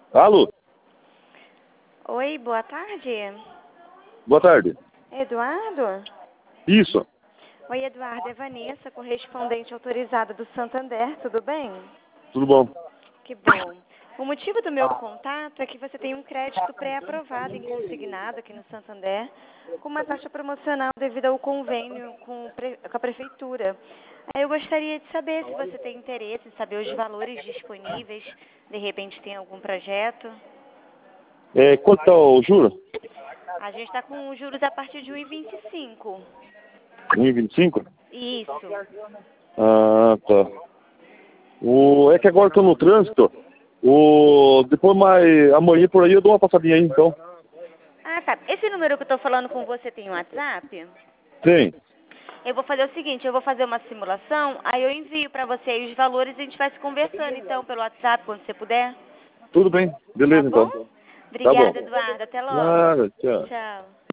Alô? Oi, boa tarde. Boa tarde. Eduardo? Isso. Oi, Eduardo, é Vanessa, correspondente autorizada do Santander, tudo bem? Tudo bom? Que bom. O motivo do meu contato é que você tem um crédito pré-aprovado em consignado aqui no Santander, com uma taxa promocional devido ao convênio com a Prefeitura. Aí eu gostaria de saber se você tem interesse em saber os valores disponíveis, de repente tem algum projeto. Quanto tá o juro? A gente está com juros a partir de 1,25. 1,25? Isso. Ah, tá. É que agora eu tô no trânsito. Depois, amanhã por aí eu dou uma passadinha aí, então. Ah, tá. Esse número que eu estou falando com você tem WhatsApp? Tem. Eu vou fazer o seguinte, eu vou fazer uma simulação, aí eu envio para você aí os valores e a gente vai se conversando, então, pelo WhatsApp, quando você puder. Tudo bem. Tá Beleza, bom? então. Tá bom. Obrigada, Eduardo. Até logo. Nada, tchau. Tchau.